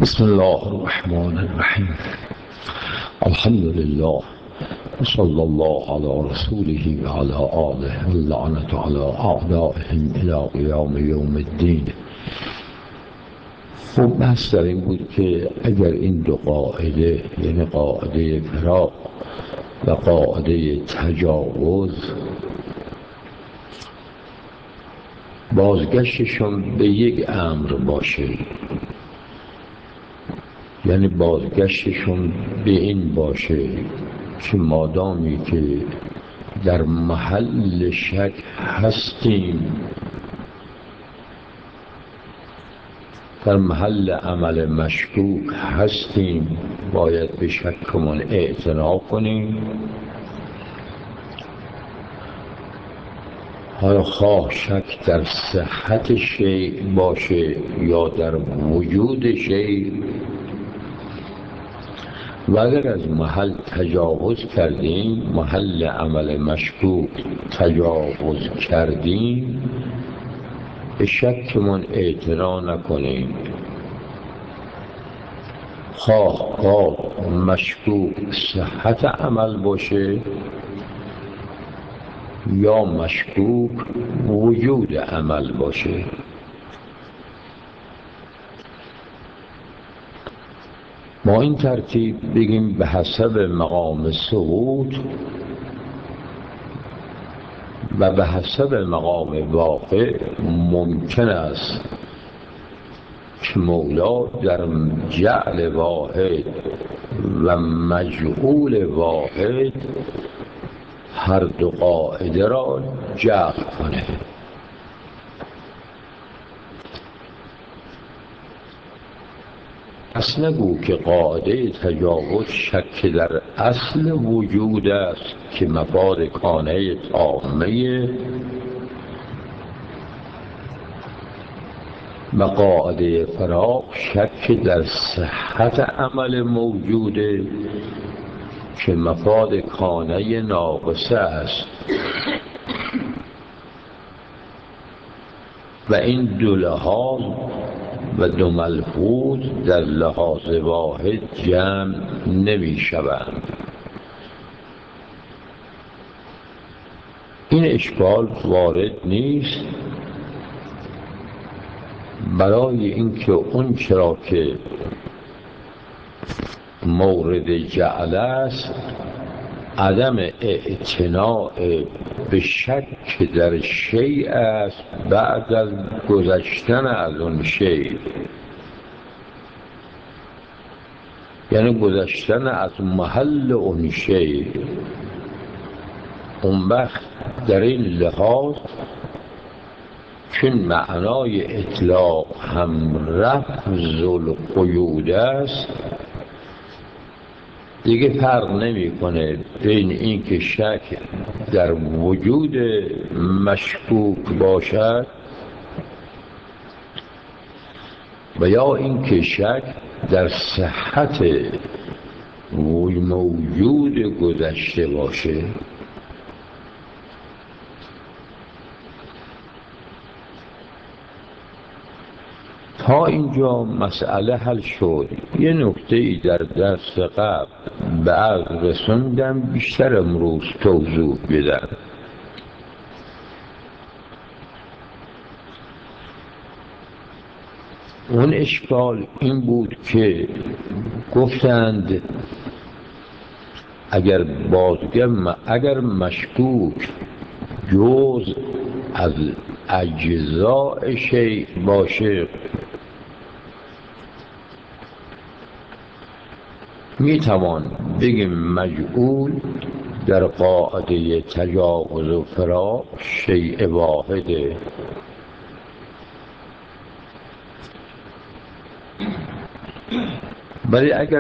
بسم الله الرحمن الرحیم. الحمد لله وصلى الله على رسوله وعلى آله واللعنة على أعدائهم إلى قیام یوم الدین. خب بحث در این بود که اگر این دو قاعده، یعنی قاعده فراق و قاعده تجاوز، بازگشتشون به یک امر باشه، یعنی بازگشتشون به این باشه که مادامی که در محل شک هستیم، در محل عمل مشکوک هستیم، باید به شکمون اعتنا کنیم. حالا خواه شک در صحت شیء باشه یا در وجود شیء، و اگر از محل تجاوز کردیم، محل عمل مشکوک تجاوز کردیم، به شکمون اعتنا نکنیم. خواه مشکوک صحت عمل باشه یا مشکوک وجود عمل باشه. ما این ترتیب بگیم به حسب مقام ثبوت و به حسب مقام واقع ممکن است که مولا در جعل واحد و مجعول واحد هر دو قاعده را جعل کنه. پس نگو که قاعده تجاوز شک در اصل وجود است که مفاد کانه تامه، و قاعده فراق شک در صحت عمل موجوده که مفاد کانه ناقصه است. و این دو لحاظ و دو ملحوظ در لحاظ واحد جمع نمی شوند. این اشکال وارد نیست، برای اینکه اون چرا که مورد جعل است عدم اعتناء به شک در شیء است بعد از گذشتن از اون شیء، یعنی گذشتن از محل اون شیء. اون وقت در این لحاظ چون معنای اطلاق هم رفض القیود است، دیگه فرق نمی کنه بین این که شک در وجود مشکوک باشد و یا این که شک در صحت موجود گذشته باشه. تا اینجا مسئله حل شد. یه نکته ای در درس قبل به عرض رسوندم، بیشتر امروز توضیح بدم. اون اشکال این بود که گفتند اگر مشکوک جز از اجزاء شیء باشه، می توان بگیم مجعول در قاعده تجاوز و فراق شیء واحده. ولی اگر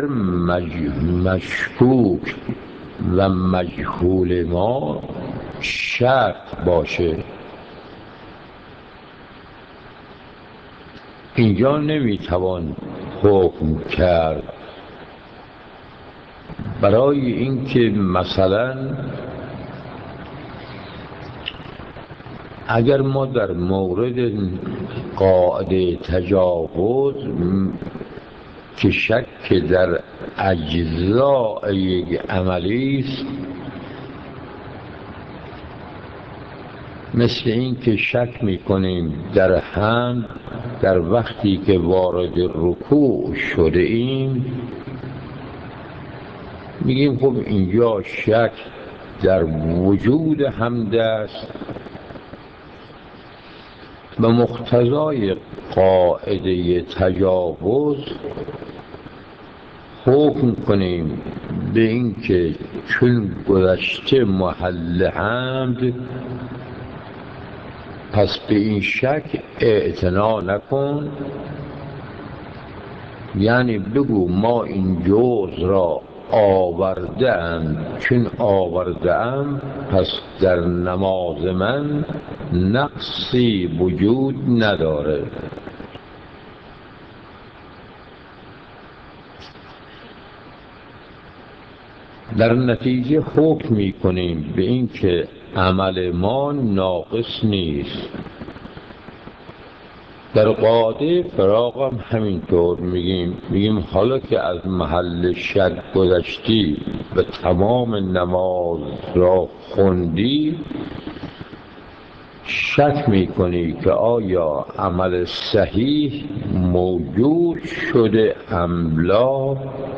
مشکوک و مجهول ما شرط باشه، اینجا نمی توان حکم کرد، برای اینکه مثلا اگر ما در مورد قاعده تجاوز که شک در اجزاء یک عملی است، مثل این که شک میکنیم در حمد در وقتی که وارد رکوع شده ایم، میگیم خب اینجا شک در وجود حمد است، به مقتضای قاعده تجاوز حکم کنیم به این که چون گذشته محل حمد، پس به این شک اعتنا نکن، یعنی بگو ما این جزء را آورده‌ام، چون آورده‌ام پس در نماز من نقصی وجود نداره. در نتیجه حکم می‌کنیم به این که عمل ما ناقص نیست. در قاعده فراق هم همینطور میگیم حالا که از محل شک گذشتی و تمام نماز را خوندی، شک میکنی که آیا عمل صحیح موجود شده ام لا،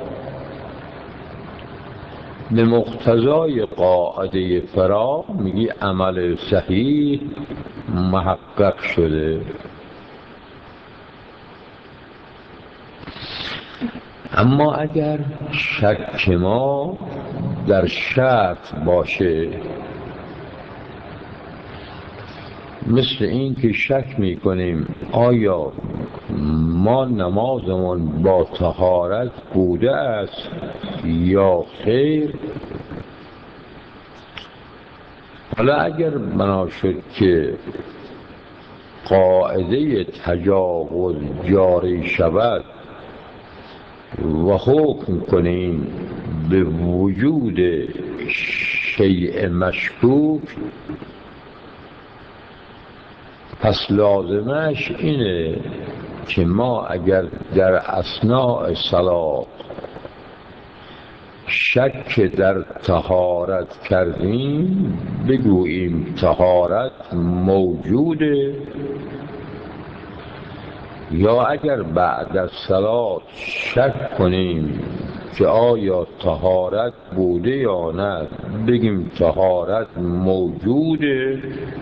به مقتضای قاعده فراق میگی عمل صحیح محقق شده. اما اگر شک ما در شرط باشه، مثل این که شک میکنیم آیا ما نمازمون با طهارت بوده است یا خیر، حالا اگر بنا شد که قاعده تجاوز جاری شود و حکم کنیم به وجود شیء مشکوک، پس لازمش اینه که ما اگر در اثناء صلاة شک در طهارت کردیم، بگوییم طهارت موجوده، یا اگر بعد از صلاة شک کنیم که آیا طهارت بوده یا نه، بگیم طهارت موجوده.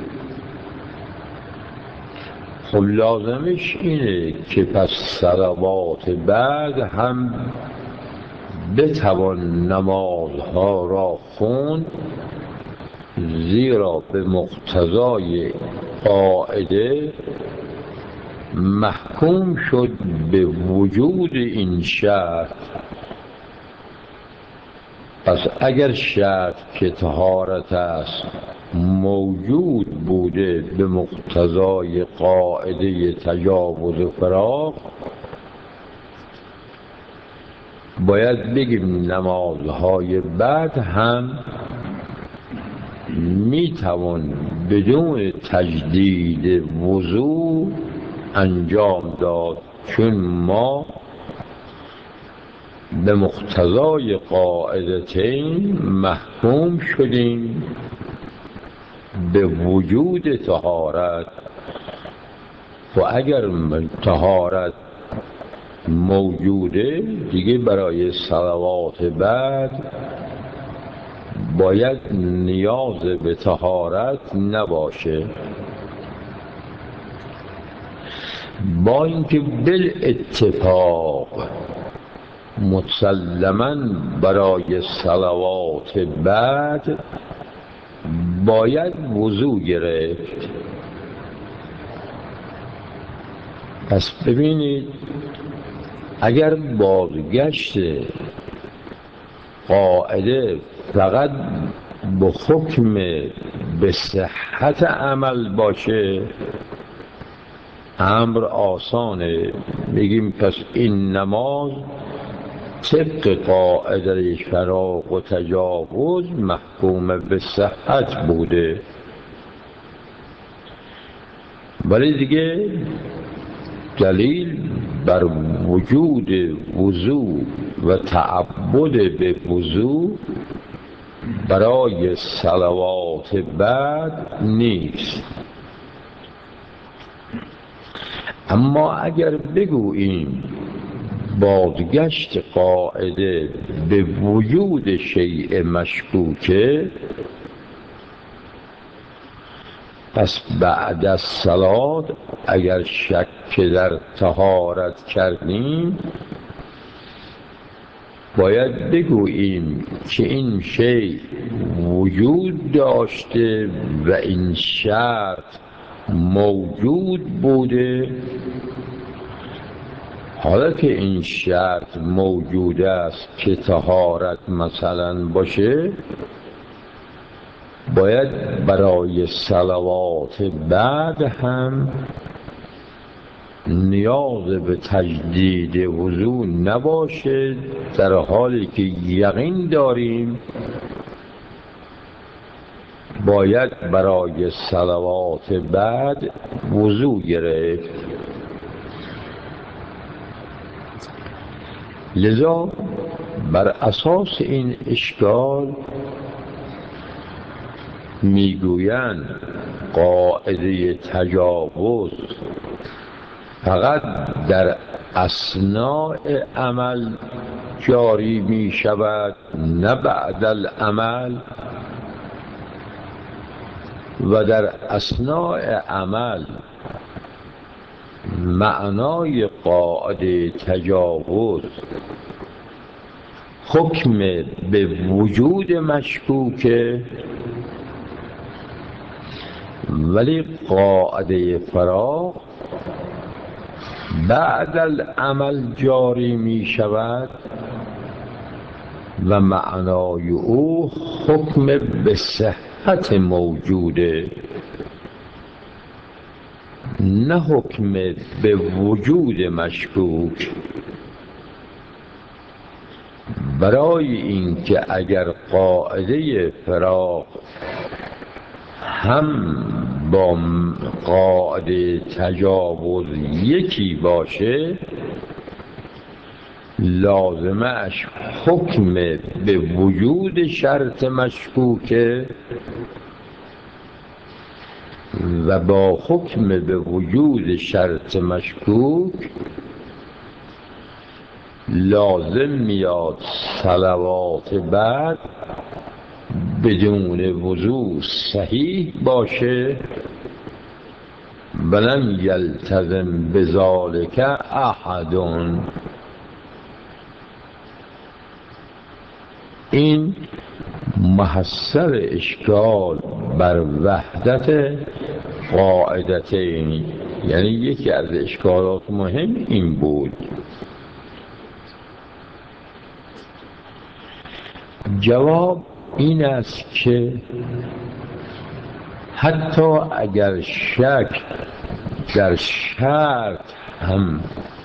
خب لازمش اینه که پس صلوات بعد هم بتوان نمازها را خوند، زیرا به مقتضای قاعده محکوم شد به وجود این شرط. پس اگر شرط که طهارت است موجود بوده به مقتضای قاعده تجاوز و فراق، باید بگیم نمازهای بعد هم میتوان بدون تجدید وضو انجام داد، چون ما به مقتضای قاعدتین محکوم شدیم به وجود طهارت. و اگر طهارت موجوده دیگه برای صلوات بعد باید نیاز به طهارت نباشه، با اینکه بالاتفاق مسلماً برای صلوات بعد باید وضو گرفت. پس ببینید اگر بازگشت قاعده فقط به حکم به صحت عمل باشه، امر آسانه، میگیم پس این نماز طبق قاعده فراق و تجاوز محکوم به صحت بوده. ولی دیگه دلیل بر وجود وضو و تعبد به وضو برای صلوات بعد نیست. اما اگر بگوییم بازگشت قاعده به وجود شیء مشکوکه، پس بعد از صلات اگر شک در طهارت کردیم باید بگوییم که این شیء وجود داشته و این شرط موجود بوده. حالا که این شرط موجود است که طهارت مثلا باشه، باید برای صلوات بعد هم نیاز به تجدید وضو نباشه، در حالی که یقین داریم باید برای صلوات بعد وضو گرفت. لذا بر اساس این اشکال میگویند قاعده تجاوز فقط در اثناء عمل جاری می شود، نه بعد العمل، و در اثناء عمل معنای قاعده تجاوز حکم به وجود مشکوکه، ولی قاعده فراغ بعد العمل جاری می شود و معنای او حکم به صحت موجوده، نه حکم به وجود مشکوک. برای اینکه اگر قاعده فراغ هم با قاعده تجاوز یکی باشه، لازمش حکم به وجود شرط مشکوکه و با حکم به وجود شرط مشکوک لازم میاد صلوات بعد بدون وضو صحیح باشه. ولم یلتزم بذالک احد. این محصل اشکال بر وحدت قاعدتین، یعنی یکی از اشکالات مهم این بود. جواب این است که حتی اگر شک در شرط هم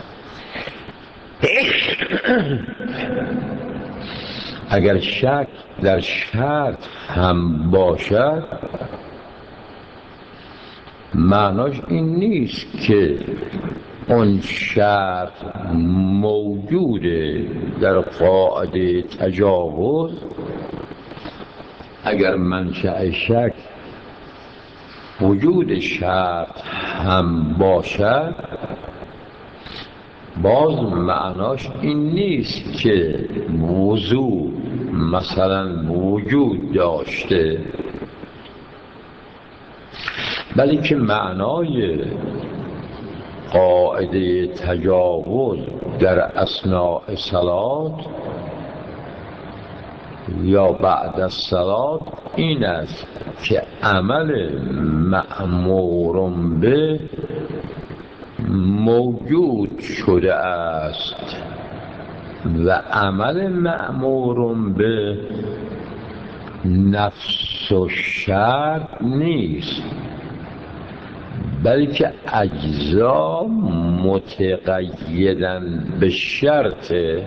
اگر شک در شرط هم باشد، معناش این نیست که اون شرط موجوده. در قاعده تجاوز اگر منشأ شک وجود شرط هم باشد، باز معناش این نیست که وضو مثلا وجود داشته، بلکه معنای قاعده تجاوز در اثناء صلات یا بعد از صلات این است که عمل مأمور به موجود شده است و عمل مأمور به نفس و شرط نیست، بلکه اجزا متقیدن به شرطه.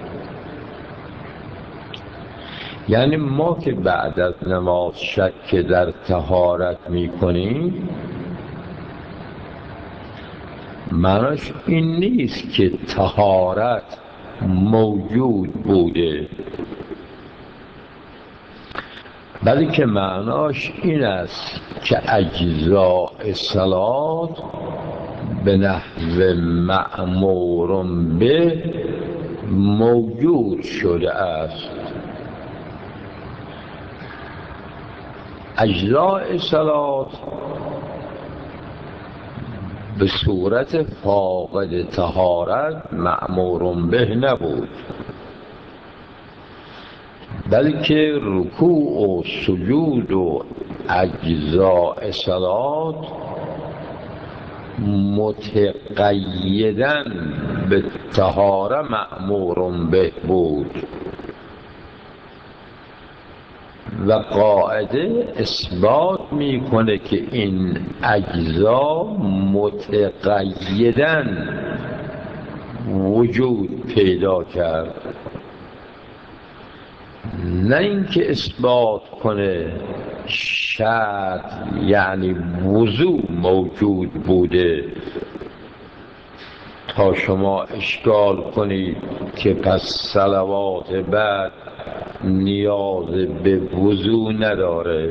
یعنی ما که بعد از نماز شک در طهارت می کنیم، معناش این نیست که طهارت موجود بوده، بلکه معناش این است که اجزاء صلات به نحو مأمور به موجود شده است. اجزاء صلات به صورت فاقد طهارت مأمور به نبود، بلکه رکوع و سجود و اجزاء صلات متقیداً به طهاره مأمور به بود و قاعده اثبات میکنه که این اجزا متقیداً وجود پیدا کرد، نه اینکه اثبات کنه شرط یعنی وضوع موجود بوده تا شما اشکال کنید که پس صلوات بعد نیاز به وضوع نداره.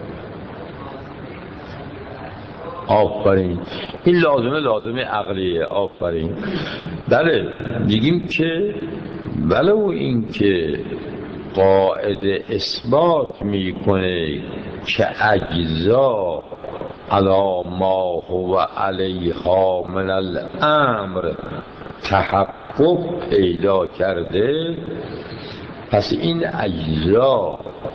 آفرین، این لازمه عقلیه. آفرین. بله، میگیم که ولو اینکه قاعده اثبات میکنه که اجزا علی ما هو علیها من الامر تحقق پیدا کرده، پس این اجزا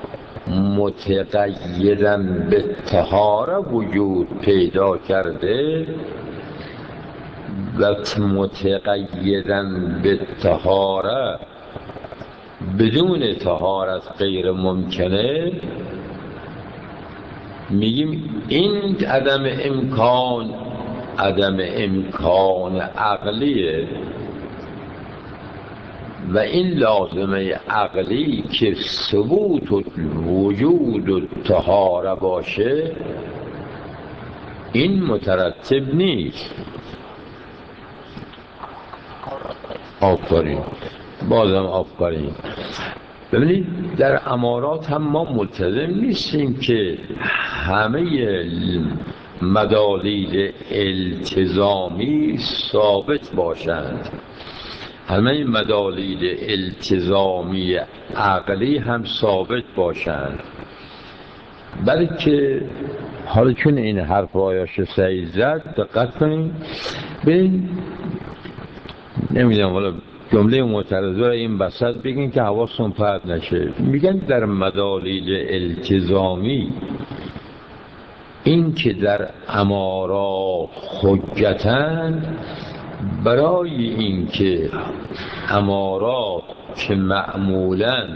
متقیداً به طهاره وجود پیدا کرده و متقیداً به طهاره بدون طهارت غیر ممکنه. میگیم این عدم امکان عقلیه و این لازمه عقلی که ثبوت و وجود و طهاره باشه این مترتب نیست. آفرین، بازم آفرین. ببینید در امارات هم ما ملتزم نیستیم که همه مدالیل التزامی ثابت باشند، همه مدالیل التزامی عقلی هم ثابت باشند، بلکه حالا چون این حرف آیاش سعید زد دقت کنید. ببین نمیدونم حالا جمله معترضه را این بسط بگین که حواستون پرت نشه. میگن در مدالیل التزامی این که در امارات حجتند برای اینکه امارات که معمولاً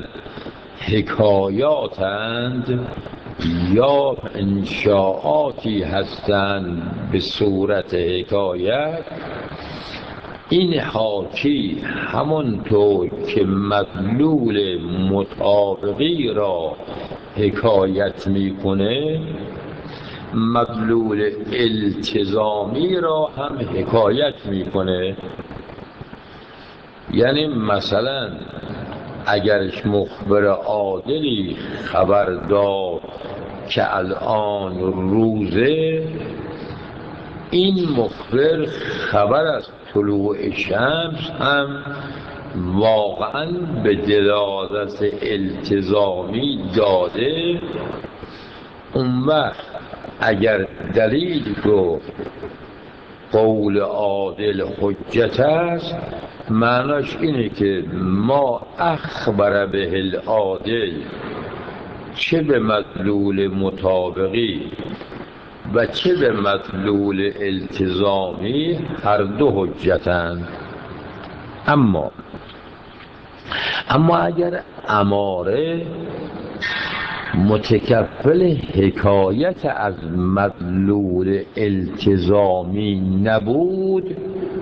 حکایاتند یا انشاءاتی هستند به صورت حکایت، این حاکی همانطور که مدلول مطابقی را حکایت میکنه مدلول التزامی را هم حکایت میکنه. یعنی مثلا اگرش مخبر عادلی خبر داد که الان روزه، این مخبر خبر از طلوع شمس هم واقعا به دلالت التزامی داده. اون وقت اگر دلیل گفت قول عادل حجت است، معناش اینه که ما اخبر به العادل چه به مدلول مطابقی و چه به مدلول التزامی هر دو حجتند. اما اگر اماره متکفل حکایت از مدلول التزامی نبود،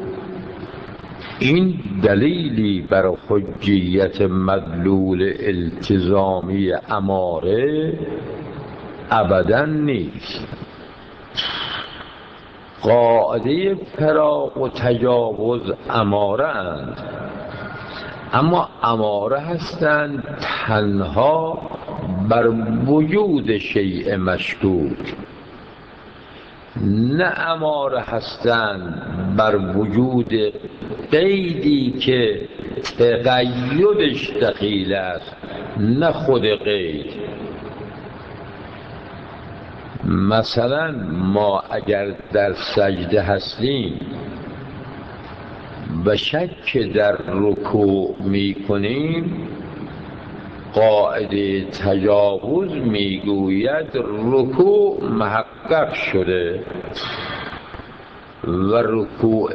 این دلیلی بر حجیت مدلول التزامی اماره ابداً نیست. قاعده فراق و تجاوز اماره اند، اما اماره هستند تنها بر وجود شیء مشکوک، نه اماره هستند بر وجود قیدی که تقیدش دخیل است، نه خود قید. مثلا ما اگر در سجده هستیم و شک در رکوع می کنیم، قاعده تجاوز می گوید رکوع محقق شده و رکوع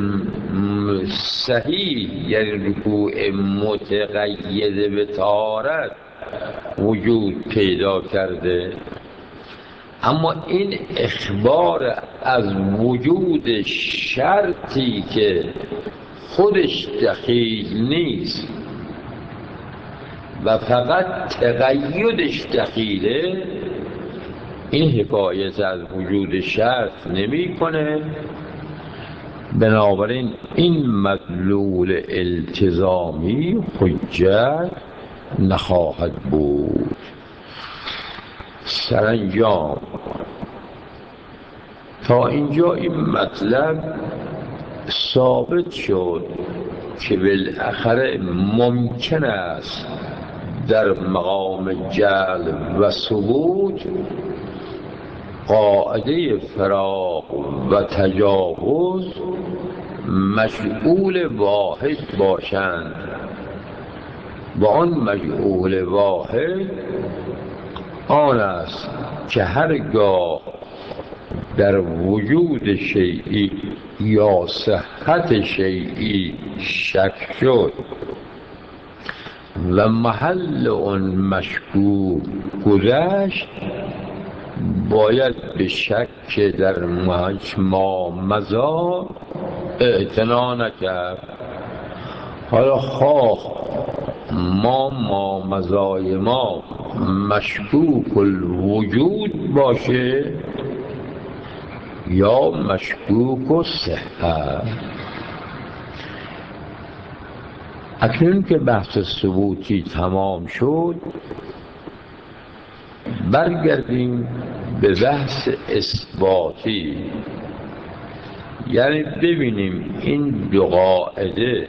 صحیح، یعنی رکوع متقید به طهارت وجود پیدا کرده. اما این اخبار از وجود شرطی که خودش دخیل نیست و فقط تقیدش دخیله، این حکایت از وجود شرط نمی کنه. بنابراین این مدلول التزامی حجت نخواهد بود. سرانجام تا اینجا این مطلب ثابت شد که بالاخره ممکن است در مقام جلب و ثبوت قاعده فراق و تجاوز مجعول واحد باشند و آن مجعول واحد آن است که هرگاه در وجود شیئی یا صحت شیئی شک شد و محل آن مشکوک گذشت، باید به شک در ما مضی اعتنا نکرد. حالا خواه ما مضای ما مشکوک الوجود باشه یا مشکوک الصحت. اکنون که بحث ثبوتی تمام شد، برگردیم به بحث اثباتی، یعنی ببینیم این دو قاعده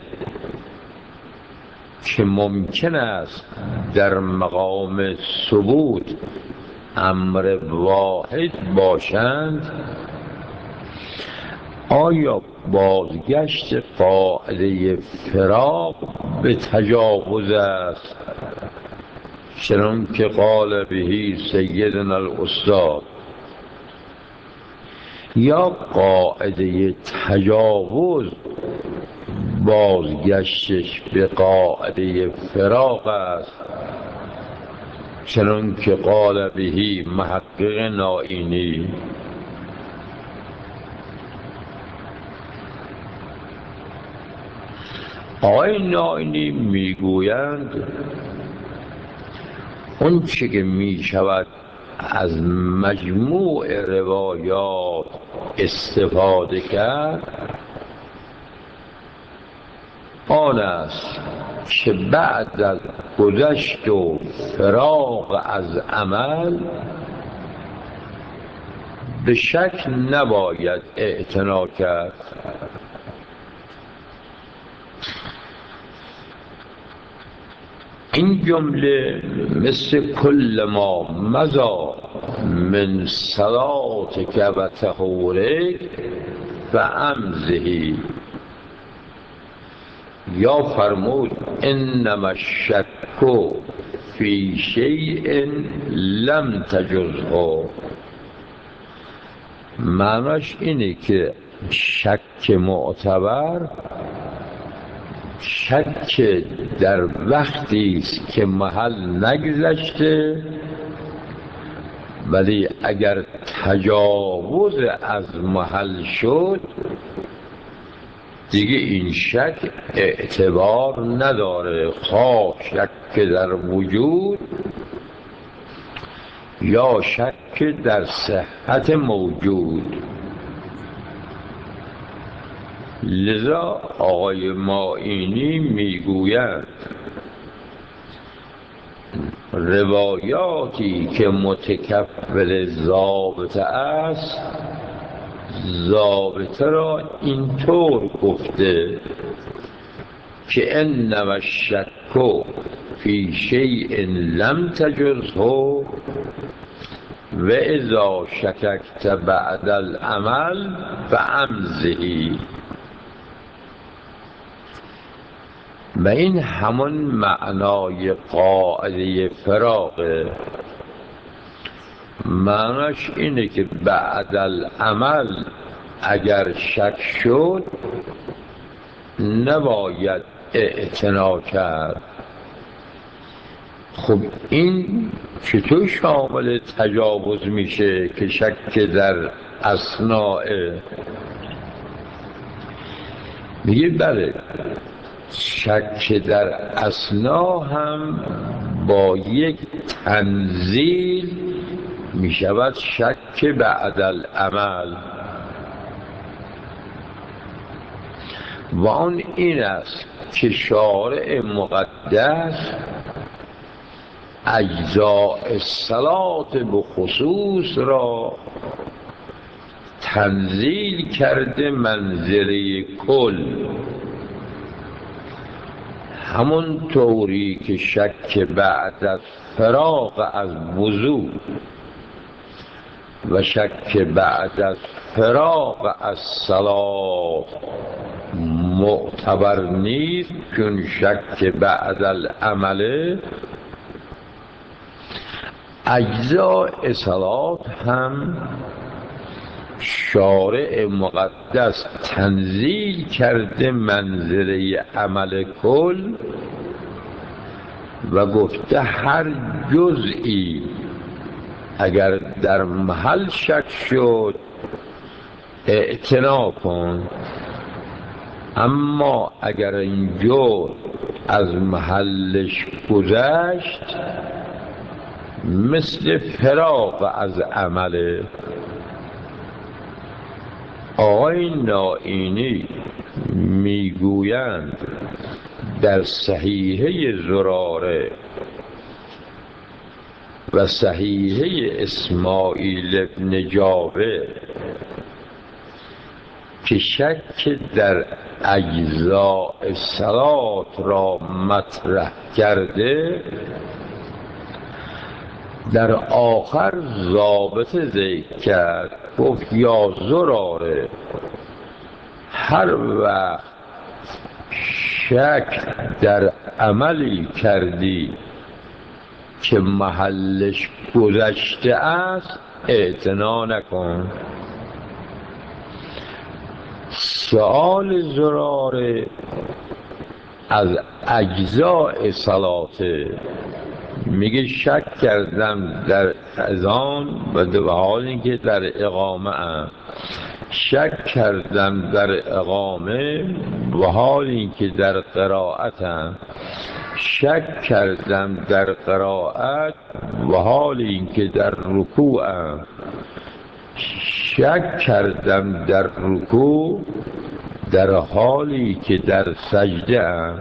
که ممکن است در مقام ثبوت امر واحد باشند، آیا بازگشت قاعده فراق به تجاوز است، چنان که قال بهی سیدنا الاستاد، یا قاعده تجاوز بازگشتش به قاعده فراق است، چنان که قال بهی محقق نائینی. آقای نائینی میگویند اون چه که می شود از مجموع روایات استفاده کرد آن است که بعد از گذشت و فراغ از عمل به شک نباید اعتنا کرد. این جمله مثل کل ما مضی من صلاتک و طهورک فامضی، یا فرمود انما الشک فی شیء لم تجزه. معناش اینه که شک معتبر شک در وقتی است که محل نگذشته، ولی اگر تجاوز از محل شد دیگه این شک اعتبار نداره، خواه شک در وجود یا شک در صحت موجود. لذا آقای معینی میگویند روایاتی که متکفل ضابطه است، ضابطه را اینطور گفته که انما الشک فی شیء لم تجزه و اذا شککت بعد العمل فامضه. و این همون معنای قاعده فراقه. معناش اینه که بعد العمل اگر شک شد نباید اعتنا کرد. خب این چطور شامل تجاوز میشه که شک در اثناء؟ میگه بله، شک در اثنا هم با یک تنزیل میشود شک بعد العمل، و آن این است که شارع مقدس اجزاء الصلاة به خصوص را تنزیل کرده منزله کل. همون طوری که شک بعد از فراغ از وضو و شک بعد از فراغ از صلاة معتبر نیست چون شک بعد العمل، اجزاء صلاة هم شارع مقدس تنزیل کرده منزله عمل کل و گفته هر جزئی اگر در محل شک شد اعتنا کن، اما اگر این جزء از محلش گذشت مثل فراغ از عمله. آقای نائینی میگویند در صحیحه زراره و صحیحه اسماعیل بن جابر که شک در اجزاء صلات را مطرح کرده، در آخر ضابطه ذکر کرد. گفت یا زراره، هر وقت شک در عملی کردی که محلش گذشته است اعتنا نکن. سؤال زراره از اجزاء صلاته، میگه شک کردم در اذان و حال اینکه در اقامه ام، شک کردم در اقامه و حال اینکه در قرائتم، شک کردم در قرائت و حال اینکه در رکوعم، شک کردم در رکوع در حالی که در سجده ام.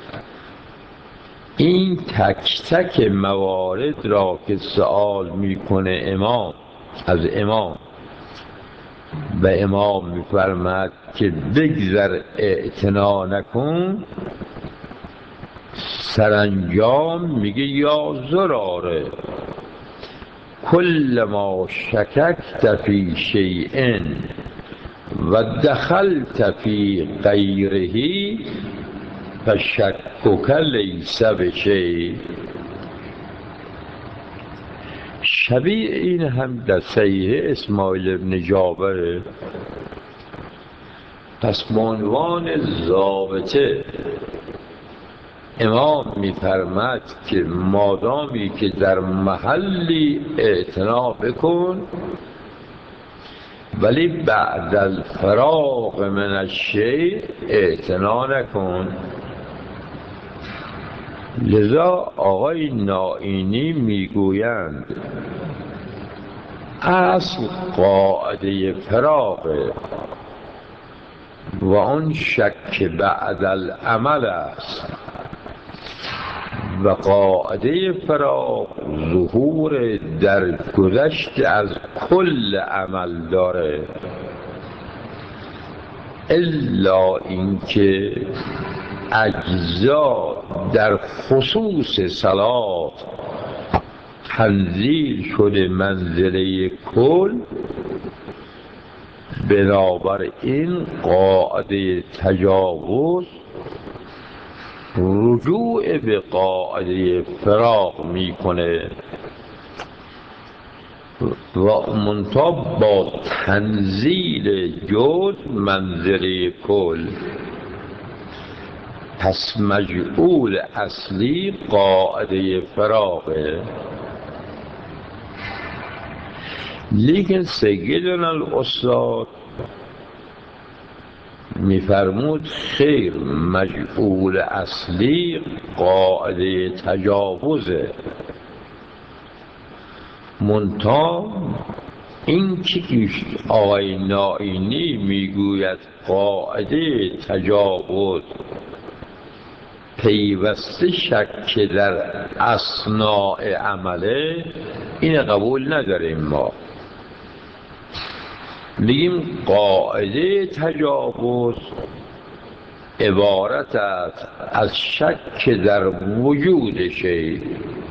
این تک تک موارد را که سوال میکنه امام از امام و امام میفرماد که بگذر اعتنا نکن، سرانجام میگه یا زراره کل ما شککت فی شیء و دخلت فی غیره فشکک لیس بشیء. شبیه این هم در صحیح اسماعیل بن جابر. پس به عنوان ضابطه امام می‌فرماید که مادامی که در محلی اعتنا بکن ولی بعد الفراغ من الشیء اعتنا نکن. لذا آقای نائینی میگویند اصل قاعده فراغه و آن شک بعد العمل است و قاعده فراق ظهور در گذشت از کل عمل داره، الا اینکه اجزا در خصوص صلات تنزیل شده منزله کل، بنابراین قاعده تجاوز رجوع به قاعده فراق میکنه و منتها با تنزیل جز منزله کل. پس مجعول اصلی قاعده فراقه. لیکن سیدنا الاستاد میفرمود خیر، مجعول اصلی قاعده تجاوزه، منتها این که آقای نائینی میگوید قاعده تجاوز پیوسته شک در اثناء عمله، این قبول نداریم. ما میگیم قاعده تجاوز عبارت است از شک در وجود شی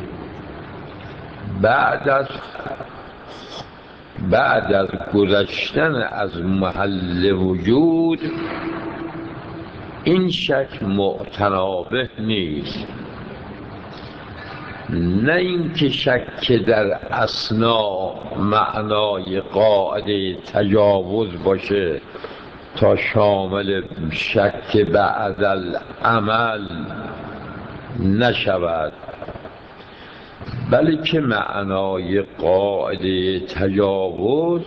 بعد از گذشتن از محل وجود. این شک معتنابه نیست، نه اینکه شک در اثناء معنای قاعده تجاوز باشه تا شامل شک بعد العمل نشود، بلکه معنای قاعده تجاوز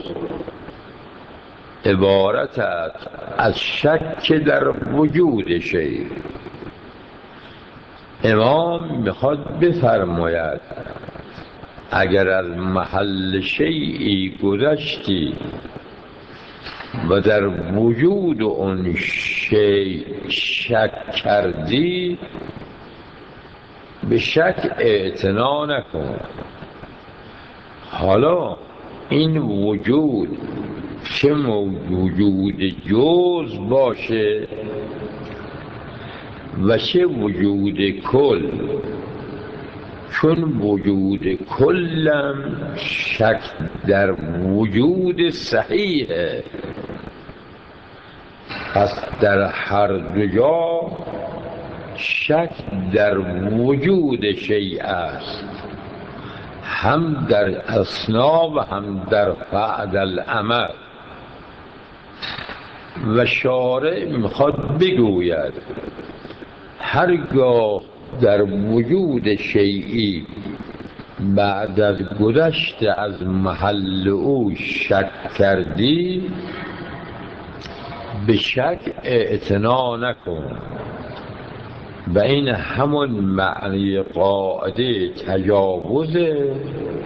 عبارت است از شک در وجود شی. امام میخواد بفرماید اگر از محل شیئی گذشتی و در وجود اون شی شک کردی، به شک اعتنا نکن. حالا این وجود چه وجود جز باشه و چه وجود کل، چون وجود کلم شک در وجود صحیحه، پس در هر دو جا شک در وجود شیء است، هم در اثنا و هم در بعد العمل. و شارع میخواد بگوید هرگاه در وجود شیئی بعد از گذشت از محل او شک کردی، به شک اعتنا نکن. و این همون معنی قاعده تجاوزه.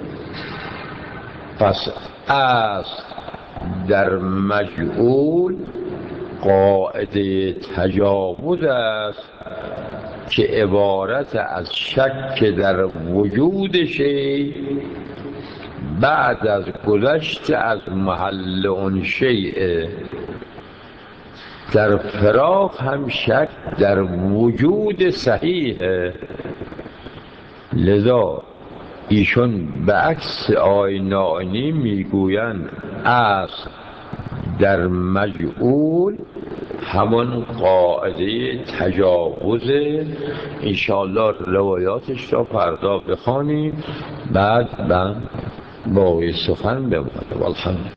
پس اصل در مجعول قاعده تجاوز است که عبارت از شک در وجود شی بعد از گذشت از محل اون شیء. در فراق هم شک در وجود صحیحه، لذا ایشون به عکس آقای نائینی میگویند اصل در مجعول همون قاعده تجاوزه. انشاءالله روایاتش را فردا بخوانیم، بعد من باقی سخن بماند. والحمد